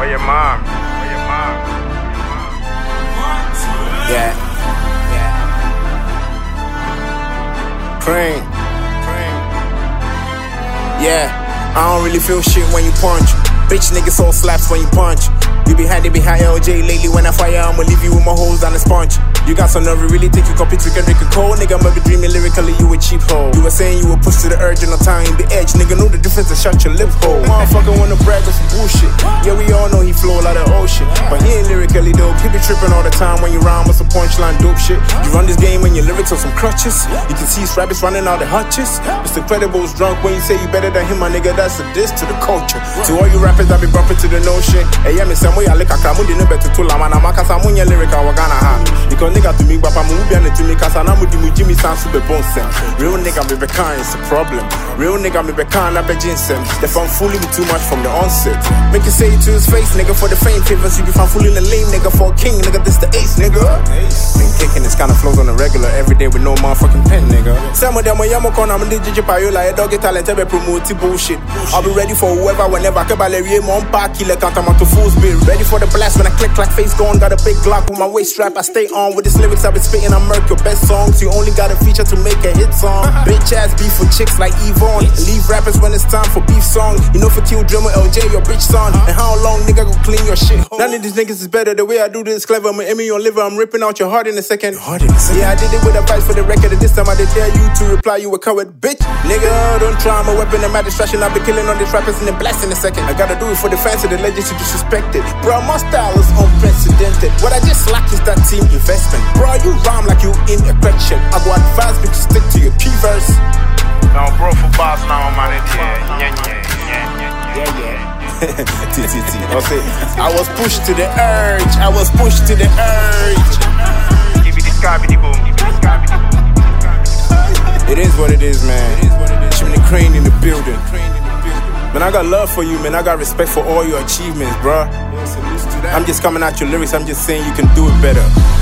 Where your mom? Yeah. Crane. Yeah, I don't really feel shit when you punch. Bitch niggas all slaps when you punch. You be high, they be high LJ lately. When I fire, I'ma leave you with my hoes down the sponge. You got some nerve, really think you compete with Kendrick and Cole. Nigga, I'ma be dreaming lyrically, you a cheap hoe. You were saying you were pushed to the edge in no time, the edge. Nigga, know the difference and shut your lip hole. Motherfucker wanna brag on some bullshit. Yeah, we all know he flow like the ocean, but he ain't lyrically dope. He be tripping all the time when you rhyme with some punchline dope shit. You run this game and your lyrics on some crutches. You can see rabbits running out the hutches. Mr. Incredible's drunk when you say you better than him, my nigga, that's a diss to the culture. To all you rappers that be bumping to the notion. Hey, yeah, me some way I lick a cramundi no better to lama na makasa munya lyric I wagana ha. Because nigga to me, but I'm moving to me, cause I'm with Jimmy Sans to the bone sem. Real nigga me bekan, it's a problem. Real nigga me bekan, I be ginseng. The fun fooling me too much from the onset. Make you say it to his face, nigga, for the fame favors. You be fun fooling the lame nigga for a king, nigga, this the ace, nigga. Been kicking this kind of flows on the regular, every day with no motherfucking pen, nigga. Some of them when I'm I'm DJ Payola, a doggy talent, every promote bullshit. I'll be ready for whoever, whenever. Kabalerie, mon pa, killer, cantamanto fools bill. Ready for the blast when I click like face gone. Got a big Glock with my waist strap. I stay on with these lyrics I've been spitting. I'm murk your best songs. You only got a feature to make a hit song. Bitch ass beef for chicks like Yvonne. Leave rappers when it's time for beef song. You know for kill drummer LJ, your bitch son. And how long nigga go clean your shit? None of these niggas is better. The way I do this clever. I'm aiming your liver. I'm ripping out your heart in a second. Yeah, I did it with a vice for the record. And this time I did dare you to reply. You a coward, bitch. Nigga, don't try. I'm a weapon. I'm a distraction. I'll be killing on these rappers and then blast in a second. I gotta do it for the fans and the legends to disrespect it. Bro, my style is unprecedented. What I just lack is that team investment. Bro, you rhyme like you in a correction. I go advance me to stick to your key verse. Now, bro, for boss now, man. Yeah. I'll say, I was pushed to the urge. I was pushed to the urge. Give me this guy, the boom. It is what it is, man. Chimney Crane in the building. Man, I got love for you, man. I got respect for all your achievements, bruh. I'm just coming at your lyrics. I'm just saying you can do it better.